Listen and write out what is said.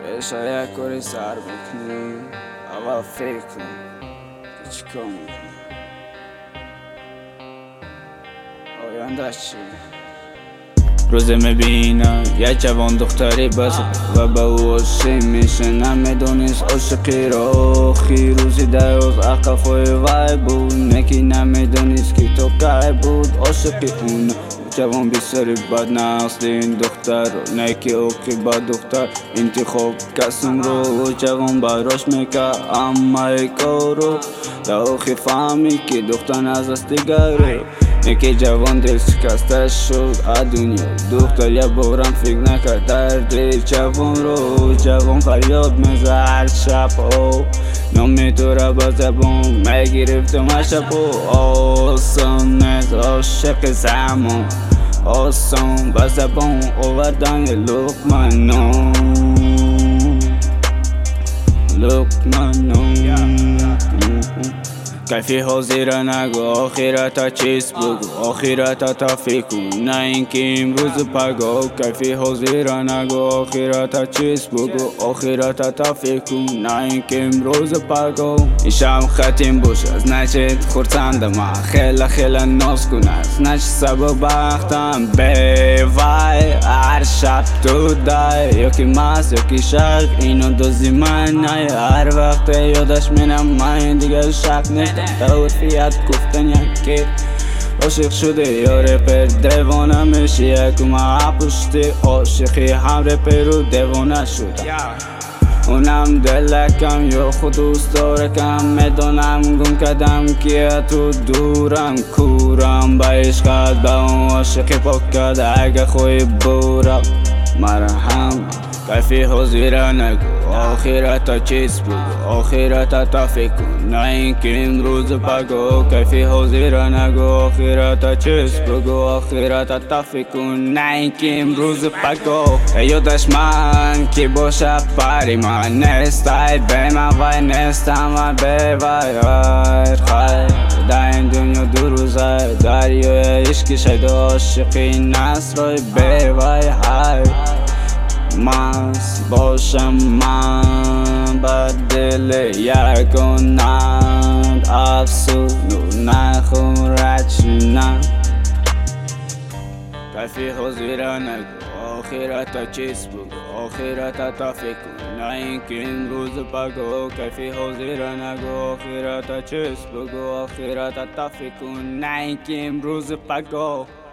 شاید کاری سر بکنی اول فکر کن که چی کار میکنی آینده چیه. روزه میبینم یه جوان دختری بس و به او عاشق میشه، نمیدونست عاشقی را آخی روزی دیوز اقفای وای بود، نکی نمیدونست که تو که بود عاشقی اون جوان بسیاری بد نسل این دختر نکی اوکی با دختر انتخاب کسیم رو جوان براش میکه اما ای کارو داخی فهمی که دختر از است دیگر نکی جوان دل شکسته شد از دنیا دختر یه بارم فکر نکرد در دل جوان رو جوان فریاد میزه هر شب نمیتونه با زبان میگرفتم شب آسان نیست عاشق زمان آسان با زبان آوردن لقمه کیفی حاضر نگو آخرت چیز بگو آخرت تا فکر کن نه اینکه امروز پگو کیفی حاضر نگو آخرت چیز بگو آخرت تا فکر کن نه اینکه امروز پگو این شب ختم باشه از نچت خورسند من خیلی ناز کن از نچ سبب بختم به وای هر شب تو دای یکی مست یکی شق اینو دوزی من نه هر وقت یادش مینم من دیگه شک نه دور فیات گفتن یکی عاشق شده یا رپر دیوانه میشه یکم پشتی عاشقی هم رپر رو دیوانه شده اونم دلکم یا خود دوست دارکم میدونم گم کدم که تو دورم کورم به عشقت به اون عاشقی پاک کرده اگه خوی بورم مرهم کیفی حاضر نگو آخرت چیز بگو آخرت تا فکر کن نه اینکه امروز پگو کیفی حاضر نگو آخرت چیز بگو آخرت تا فکر کن نه اینکه امروز پگو یادش من که باشه پری من نیستای به من وای نیستم و به وای خیر در این دنیا دو روزه دریای عشق شد عاشقی نصرای به وای های مست باشم من بر دل یکونند افسون نخون رچنم کیفی حاضر نگو آخرت چیز بگو آخرت تا فکر کن نه اینکه امروز پگو کیفی حاضر نگو آخرت چیز بگو آخرت تا فکر کن نه اینکه امروز پگو